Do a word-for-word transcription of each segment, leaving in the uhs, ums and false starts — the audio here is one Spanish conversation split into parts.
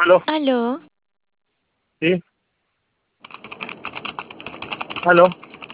Aló, Aló, sí, aló,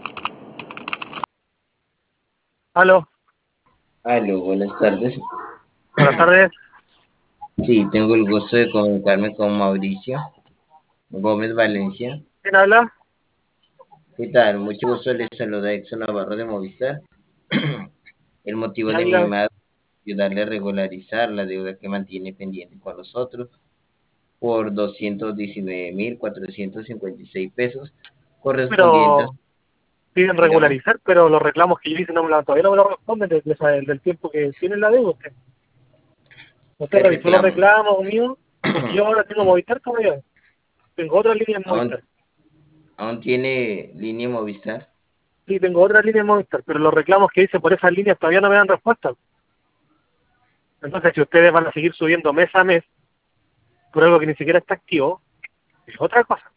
aló, Aló, buenas tardes. buenas tardes. Sí, tengo el gusto de comunicarme con Mauricio Gómez Valencia. ¿Quién habla? ¿Qué tal? Mucho gusto, les saluda Exxon Navarro de Movistar. El motivo Ya de mi dígame. llamada es ayudarle a regularizar la deuda que mantiene pendiente con nosotros por doscientos diecinueve mil cuatrocientos cincuenta y seis pesos correspondientes. Pero piden Dígame. regularizar, pero los reclamos que yo hice no me lo, todavía no me lo responden desde esa- del, del tiempo que tiene la deuda usted. ¿Usted ¿Qué revisó los reclamo? reclamos míos? Porque yo ahora tengo Movistar todavía. Tengo otra línea en ¿Aún, Movistar. aún tiene línea Movistar? Sí, tengo otra línea en Movistar, pero los reclamos que hice por esas líneas todavía no me dan respuesta. Entonces, si ustedes van a seguir subiendo mes a mes por algo que ni siquiera está activo, es otra cosa.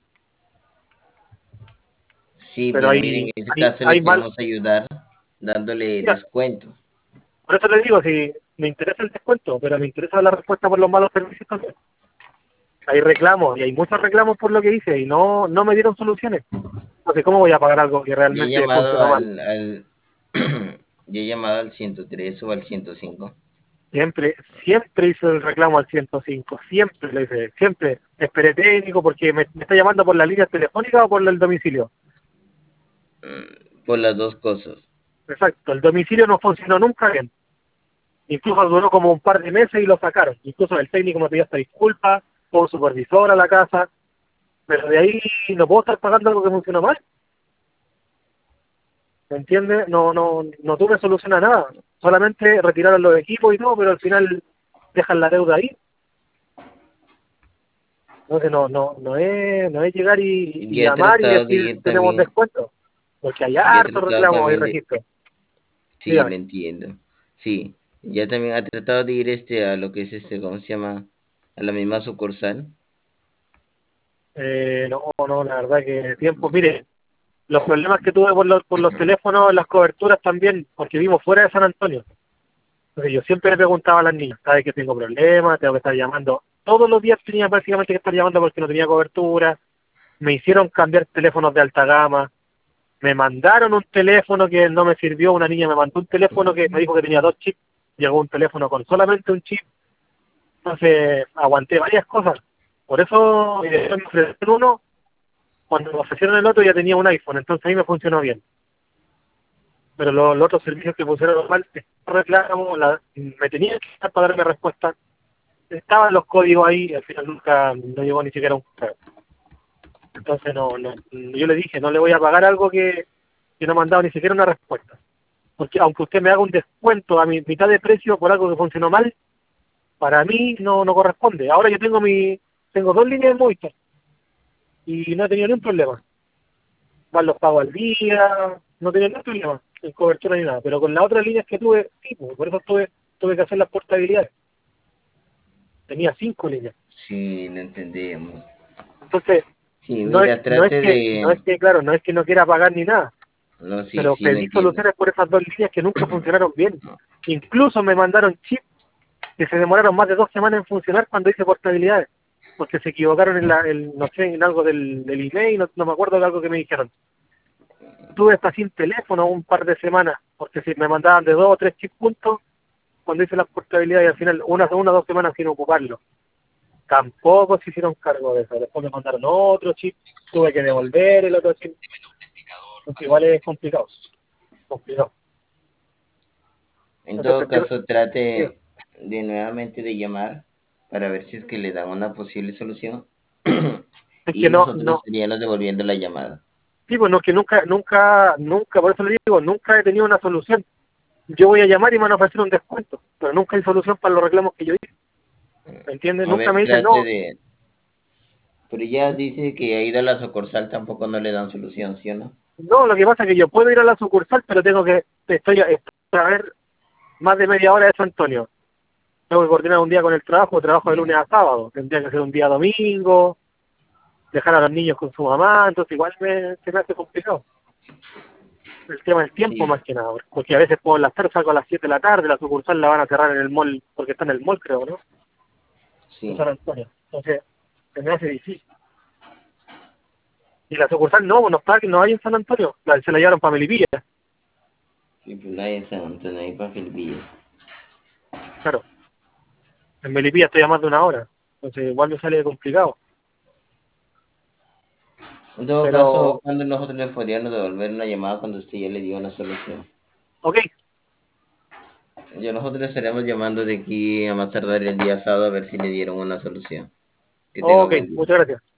Sí, Pero pero miren, hay, en este hay, caso le hay mal. podemos ayudar dándole Mira, descuento. por eso les digo, si me interesa el descuento, pero me interesa la respuesta por los malos servicios también. Hay reclamos, y hay muchos reclamos por lo que hice, y no, no me dieron soluciones. Entonces, ¿cómo voy a pagar algo que Ya he realmente llamado funcionó mal? al, al ya he llamado al ciento tres o al ciento cinco. Siempre, siempre hice el reclamo al ciento cinco, siempre lo hice, siempre. Esperé técnico porque me, me está llamando por la línea telefónica o por el domicilio. Mm, por las dos cosas. Exacto, el domicilio no funcionó nunca bien. Incluso duró como un par de meses y lo sacaron. Incluso el técnico me pidió hasta disculpas, fue un supervisor a la casa, pero de ahí no puedo estar pagando algo que funcionó mal. ¿Me entiendes? No, no, no tuve solución a nada. Solamente retiraron los equipos y todo, pero al final dejan la deuda ahí. Entonces no, no, no es, no es llegar y, y Ya he llamar y tratado de decir ir tenemos también, descuento. Porque hay ya he hartos tratado reclamos y también de, registros. sí, Dígame. le entiendo. Sí, ya también ha tratado de ir este a lo que es este, ¿cómo se llama? A la misma sucursal. Eh, no, no, la verdad que tiempo. Mire, los problemas que tuve por los, por los teléfonos, las coberturas también, porque vivo fuera de San Antonio. Entonces yo siempre le preguntaba a las niñas, ¿sabe que tengo problemas? Tengo que estar llamando. Todos los días tenía prácticamente que estar llamando porque no tenía cobertura. Me hicieron cambiar teléfonos de alta gama. Me mandaron un teléfono que no me sirvió. Una niña me mandó un teléfono que me dijo que tenía dos chips. Llegó un teléfono con solamente un chip. Entonces aguanté varias cosas. Por eso y después me ofrecieron uno. Cuando me ofrecieron el otro ya tenía un iPhone. Entonces ahí me funcionó bien. Pero lo- los otros servicios que pusieron mal, reclamo, la, me tenían que estar para darme respuesta. Estaban los códigos ahí y al final nunca no llegó ni siquiera un correo. Entonces no, no, yo le dije, no le voy a pagar algo que, que no me han dado ni siquiera una respuesta. Porque aunque usted me haga un descuento a mi mitad de precio por algo que funcionó mal, para mí no, no corresponde. Ahora yo tengo mi, tengo dos líneas de Movistar y no he tenido ningún problema. Van los pagos al día, no tenía ningún problema, sin cobertura ni nada. Pero con las otras líneas que tuve, sí, pues, por eso tuve, tuve que hacer las portabilidades. Tenía cinco líneas. Sí, lo entendemos. Entonces, Sí, no es, mira, no es trate que, no es de, que, claro, no es que no quiera pagar ni nada, no, sí, pero sí, lo pedí entiendo. soluciones por esas dos líneas que nunca funcionaron bien. Incluso me mandaron chips que se demoraron más de dos semanas en funcionar cuando hice portabilidades, porque se equivocaron en la, el, no sé, en algo del, del email, no, no me acuerdo de algo que me dijeron. Tuve hasta sin teléfono un par de semanas, porque si me mandaban de dos o tres chips juntos, cuando hice las portabilidades y al final una, una o dos semanas sin ocuparlo. Tampoco se hicieron cargo de eso. Después me mandaron otro chip, tuve que devolver el otro chip. Entonces igual es complicado, complicado. En todo Entonces, caso, ¿qué? trate de nuevamente de llamar para ver si es que le dan una posible solución Es que y no, nosotros no, estaríamos devolviendo la llamada. sí, pues no, que nunca, nunca, nunca, por eso le digo, nunca he tenido una solución. Yo voy a llamar y me van a ofrecer un descuento, pero nunca hay solución para los reclamos que yo hice, ¿me entiendes? A Nunca ver, me dicen, trate no, de... Pero ya dice que ha ido a la sucursal, tampoco no le dan solución, ¿sí o no? no, lo que pasa es que yo puedo ir a la sucursal, pero tengo que, estoy, estoy a ver más de media hora de San Antonio. Tengo que coordinar un día con el trabajo, trabajo de lunes Ya. a sábado, tendría que ser un día domingo, dejar a los niños con su mamá, entonces igual me, se me hace complicado. El tema del tiempo Sí, más que nada, porque a veces puedo enlazar, salgo a las siete de la tarde, la sucursal la van a cerrar en el mall, porque está en el mall creo, ¿no? En sí. San Antonio. Entonces, Se me hace difícil. Y la sucursal no, pues no está, no hay en San Antonio. La, se la llevaron para Melipilla. Sí, pues nadie en San Antonio, ahí para Filipilla. Claro. En Melipilla estoy a más de una hora. Entonces igual me sale complicado. En todo caso, Pero, cuando nosotros le podríamos devolver una llamada cuando usted ya le dio una solución. ok. Ya nosotros le estaremos llamando de aquí a más tardar el día sábado a ver si le dieron una solución. Que tenga Ok, buen día. muchas gracias.